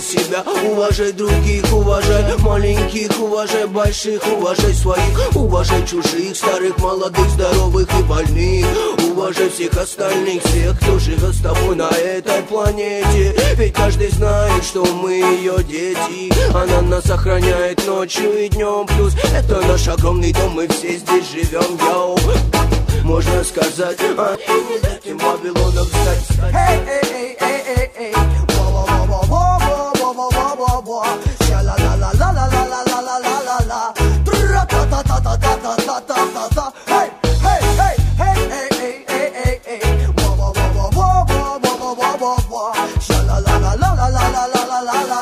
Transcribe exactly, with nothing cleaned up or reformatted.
себя. Уважай других, уважай маленьких, уважай больших, уважай своих, уважай чужих, старых, молодых, здоровых и больных. Уважай всех остальных, всех, кто живет с тобой на этой планете. Ведь каждый знает, что мы ее дети. Она нас охраняет ночью и днем. Плюс это наш огромный дом, мы все здесь живем, йоу. Можно сказать, а и не дадим Вавилону встать. Эй, эй, эй, эй, эй, эй. Во-во-во-во-во-во-во-во-во-во. Ша-ла-ла-ла-ла-ла-ла-ла-ла-ла-ла. Тра-та-та-та-та-та-та-та-та-та. Эй, эй, эй, эй, эй, эй, эй, эй, эй. Во-во-во-во-во-во-во-во-во-во. Ша-ла-ла-ла-ла-ла-ла-ла-ла-ла.